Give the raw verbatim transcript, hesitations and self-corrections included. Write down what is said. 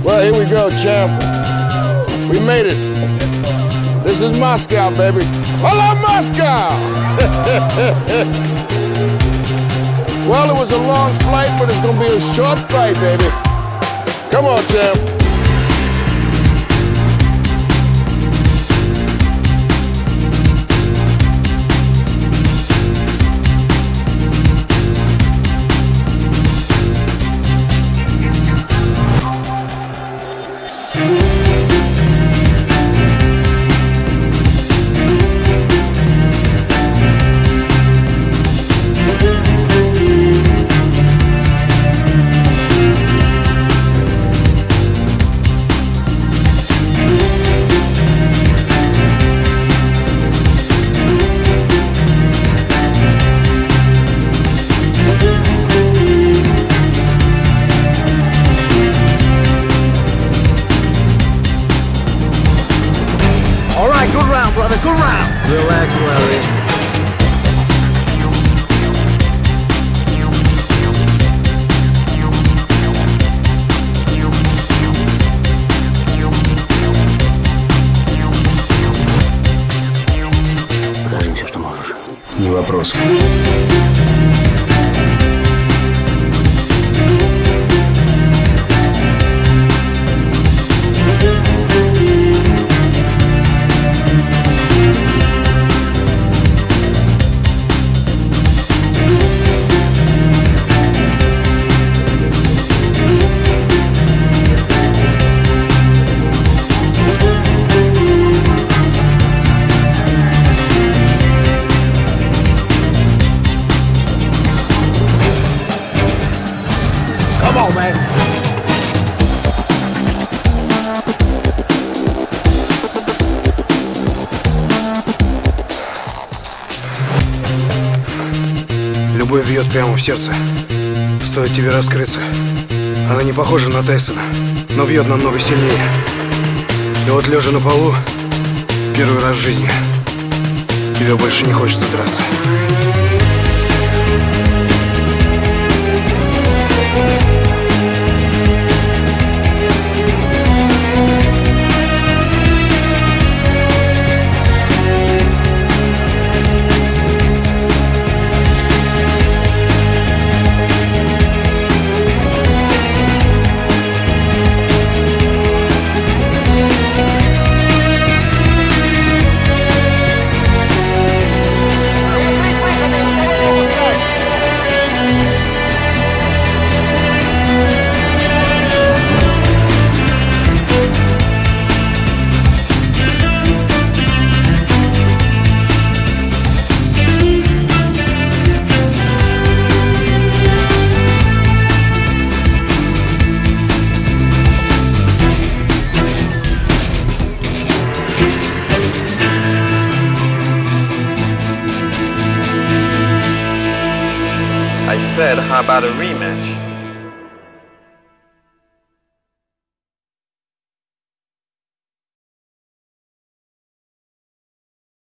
Well, here we go, champ. We made it. This is Moscow, baby. Hello, Moscow! Well, it was a long flight, but it's gonna be a short fight, baby. Come on, champ. All right, good round, brother, good round. Relax, Larry. Покажи мне все, что можешь. Не вопрос. Come on, man. Любовь бьет прямо в сердце. Стоит тебе раскрыться. Она не похожа на Тайсона, но бьет намного сильнее. И вот лежа на полу, первый раз в жизни, тебе больше не хочется драться. I said, how about a rematch?